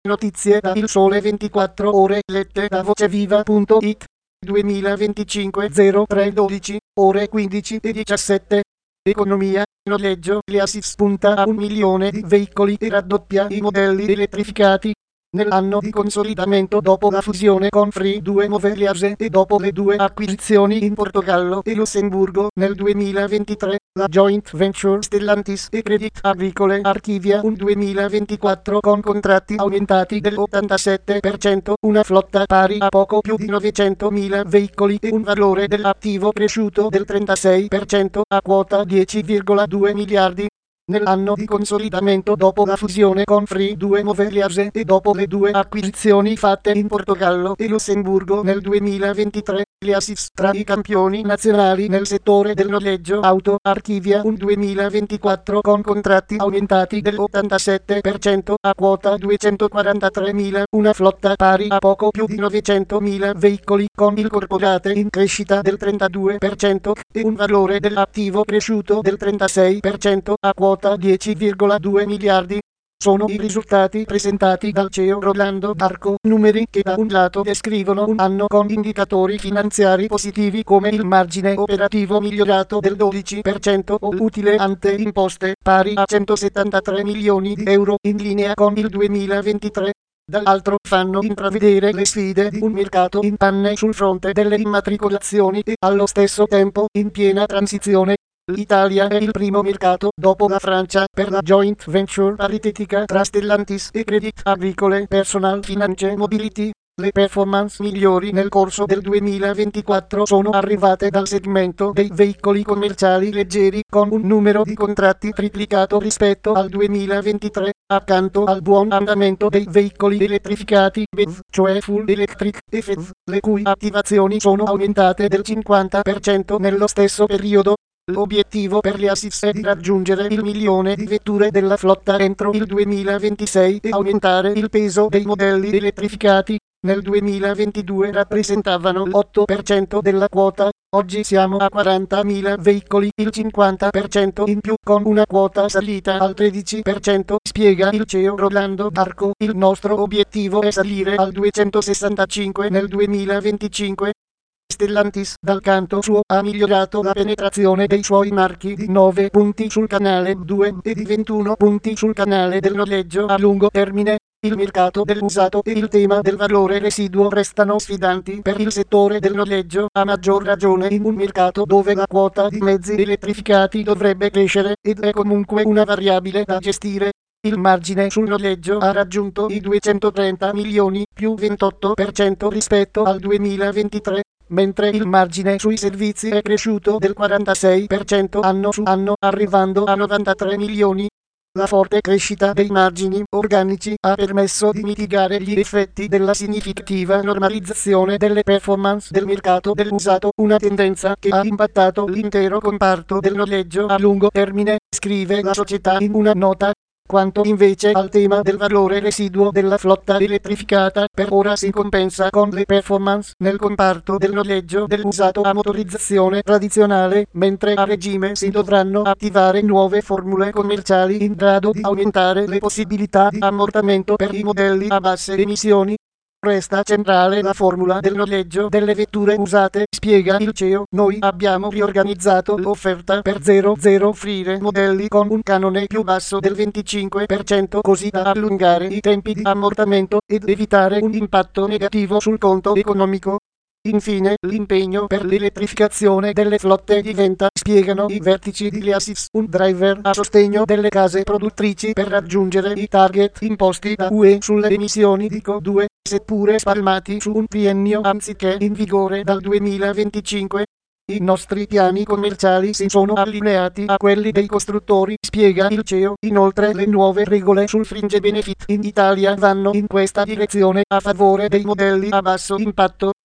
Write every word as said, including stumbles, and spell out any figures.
Notizie da Il Sole ventiquattro Ore lette da voceviva punto it. duemilaventicinque zero tre dodici, ore quindici e diciassette. Economia, noleggio, Gliasys punta a un milione di veicoli e raddoppia i modelli elettrificati. Nell'anno di consolidamento dopo la fusione con Free due Mobiliase e dopo le due acquisizioni in Portogallo e Lussemburgo nel duemilaventitré, la joint venture Stellantis e Credit Agricole archivia un duemilaventiquattro con contratti aumentati dell'ottantasette per cento, una flotta pari a poco più di novecentomila veicoli e un valore dell'attivo cresciuto del trentasei per cento a quota dieci virgola due miliardi. Nell'anno di consolidamento dopo la fusione con Free due Mobiliase e dopo le due acquisizioni fatte in Portogallo e Lussemburgo nel duemilaventitré, Gliasys, tra i campioni nazionali nel settore del noleggio auto, archivia un duemilaventiquattro con contratti aumentati dell'ottantasette per cento a quota duecentoquarantatremila, una flotta pari a poco più di novecentomila veicoli con il corporate in crescita del trentadue per cento e un valore dell'attivo cresciuto del trentasei per cento a quota dieci virgola due miliardi. Sono i risultati presentati dal C E O Rolando Barco, numeri che da un lato descrivono un anno con indicatori finanziari positivi come il margine operativo migliorato del dodici per cento o l'utile ante imposte pari a centosettantatré milioni di euro in linea con il duemilaventitré. Dall'altro fanno intravedere le sfide di un mercato in panne sul fronte delle immatricolazioni e allo stesso tempo in piena transizione. L'Italia è il primo mercato, dopo la Francia, per la joint venture paritetica tra Stellantis e Credit Agricole Personal Finance Mobility. Le performance migliori nel corso del duemilaventiquattro sono arrivate dal segmento dei veicoli commerciali leggeri, con un numero di contratti triplicato rispetto al duemilaventitré, accanto al buon andamento dei veicoli elettrificati B E V, cioè Full Electric, e F E V, le cui attivazioni sono aumentate del cinquanta per cento nello stesso periodo. L'obiettivo per Gliasys è di raggiungere il milione di vetture della flotta entro il duemilaventisei e aumentare il peso dei modelli elettrificati. Nel duemilaventidue rappresentavano l'otto per cento della quota, oggi siamo a quarantamila veicoli, il cinquanta per cento in più, con una quota salita al tredici per cento, spiega il C E O Rolando Barco. Il nostro obiettivo è salire al duecentosessantacinque nel duemilaventicinque. Stellantis, dal canto suo, ha migliorato la penetrazione dei suoi marchi di nove punti sul canale due e di ventuno punti sul canale del noleggio a lungo termine. Il mercato dell'usato e il tema del valore residuo restano sfidanti per il settore del noleggio, a maggior ragione in un mercato dove la quota di mezzi elettrificati dovrebbe crescere, ed è comunque una variabile da gestire. Il margine sul noleggio ha raggiunto i duecentotrenta milioni, più ventotto per cento rispetto al duemilaventitré, mentre il margine sui servizi è cresciuto del quarantasei per cento anno su anno, arrivando a novantatré milioni. La forte crescita dei margini organici ha permesso di mitigare gli effetti della significativa normalizzazione delle performance del mercato dell'usato, una tendenza che ha impattato l'intero comparto del noleggio a lungo termine, scrive la società in una nota. Quanto invece al tema del valore residuo della flotta elettrificata, per ora si compensa con le performance nel comparto del noleggio dell'usato a motorizzazione tradizionale, mentre a regime si dovranno attivare nuove formule commerciali in grado di aumentare le possibilità di ammortamento per i modelli a basse emissioni. Resta centrale la formula del noleggio delle vetture usate, spiega il C E O. Noi abbiamo riorganizzato l'offerta per zero zero offrire modelli con un canone più basso del venticinque per cento così da allungare i tempi di ammortamento ed evitare un impatto negativo sul conto economico. Infine, l'impegno per l'elettrificazione delle flotte diventa, spiegano i vertici di Gliasys, un driver a sostegno delle case produttrici per raggiungere i target imposti da U E sulle emissioni di C O due, seppure spalmati su un triennio anziché in vigore dal duemilaventicinque. I nostri piani commerciali si sono allineati a quelli dei costruttori, spiega il C E O. Inoltre le nuove regole sul fringe benefit in Italia vanno in questa direzione, a favore dei modelli a basso impatto.